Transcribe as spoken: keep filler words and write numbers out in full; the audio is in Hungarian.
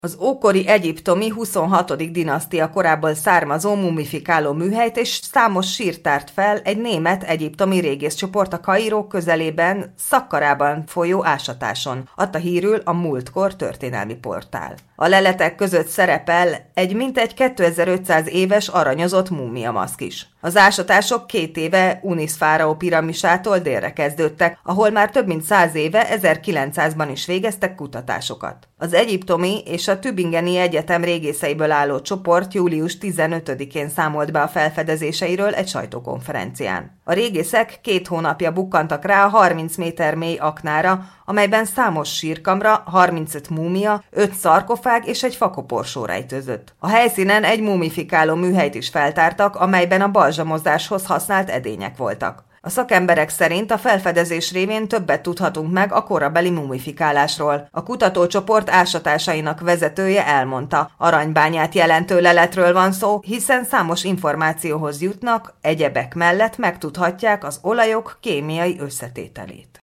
Az ókori egyiptomi huszonhatodik dinasztia korából származó mumifikáló műhelyt és számos sírt tárt fel egy német egyiptomi régészcsoport a Kairó közelében, Szakkarában folyó ásatáson, adta hírül a Múltkor történelmi portál. A leletek között szerepel egy mintegy kétezer-ötszáz éves aranyozott múmiamaszk is. Az ásatások két éve Unis fáraó piramisától délre kezdődtek, ahol már több mint száz éve, ezerkilencszázban is végeztek kutatásokat. Az egyiptomi és a Tübingeni Egyetem régészeiből álló csoport július tizenötödikén számolt be a felfedezéseiről egy sajtókonferencián. A régészek két hónapja bukkantak rá a harminc méter mély aknára, amelyben számos sírkamra, harmincöt múmia, öt szarkofág és egy fakoporsó rejtőzött. A helyszínen egy mumifikáló műhelyt is feltártak, amelyben a balzsamozáshoz használt edények voltak. A szakemberek szerint a felfedezés révén többet tudhatunk meg a korabeli mumifikálásról. A kutatócsoport ásatásainak vezetője elmondta, aranybányát jelentő leletről van szó, hiszen számos információhoz jutnak, egyebek mellett megtudhatják az olajok kémiai összetételét.